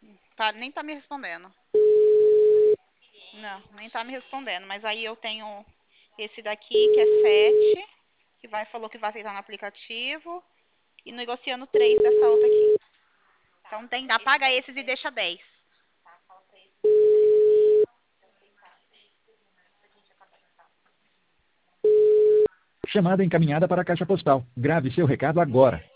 Tá, nem tá me respondendo. Não, nem tá me respondendo. Mas aí eu tenho esse daqui, que é 7, falou que vai aceitar no aplicativo. E negociando 3 dessa outra aqui. Então apaga esses e deixa 10. Chamada encaminhada para a caixa postal. Grave seu recado agora.